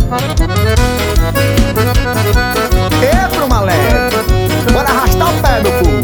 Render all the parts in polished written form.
E pro malé, bora arrastar o pé, meu povo.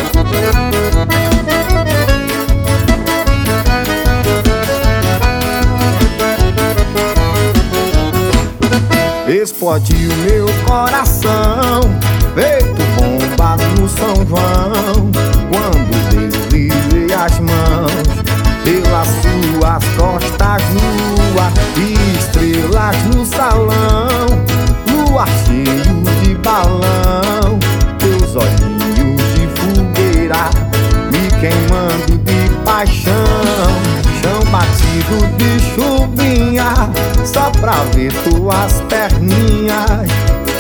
Explodiu meu coração, feito bomba no São João, quando deslizei as mãos pelas suas costas nua, estrelas no salão, lua cheio de balão, teus olhinhos de fogueira me queimando de paixão, chão batido de chuvinha, só pra ver tuas perninhas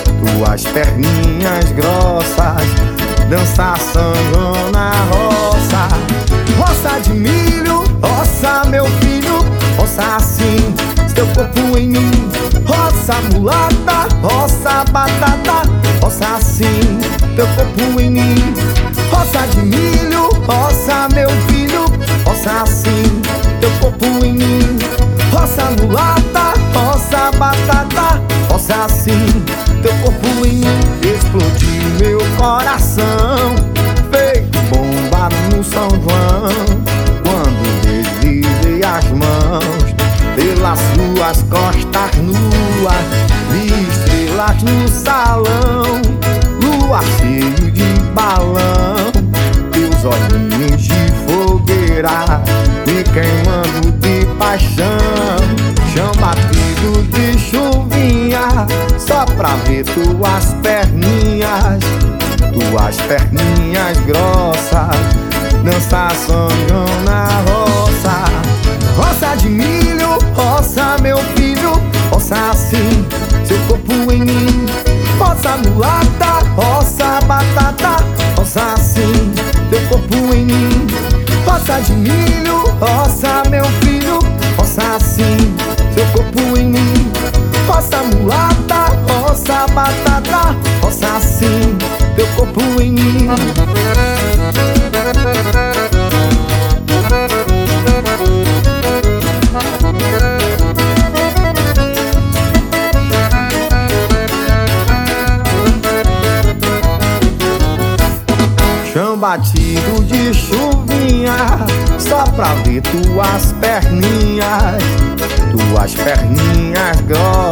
grossas, dançar samba na roça. Roça de milho, roça meu filho, roça assim, seu corpo em mim. Roça mulata, roça batata, roça assim, teu corpo em mim. Roça de milho, roça meu filho, roça assim, teu corpo em mim. Roça mulata, roça batata, roça assim, teu corpo em mim. Explodiu meu coração, feito bomba no São João, quando deslizei as mãos pelas suas costas nuas, vi estrelas no salão, lua cheio de balão, teus olhinhos de fogueira me queimando de paixão, chão batido de chuvinha, só pra ver tuas perninhas grossas, dançar sonhão na roça. Roça de milho, roça meu filho, roça assim, seu corpo em mim. Roça mulata, roça batata, roça assim, teu corpo em mim. Roça de milho, roça meu filho, roça assim, seu corpo em mim. Roça mulata, roça batata, roça assim, teu corpo em mim. Chão batido de chuvinha, só pra ver tuas perninhas grossas,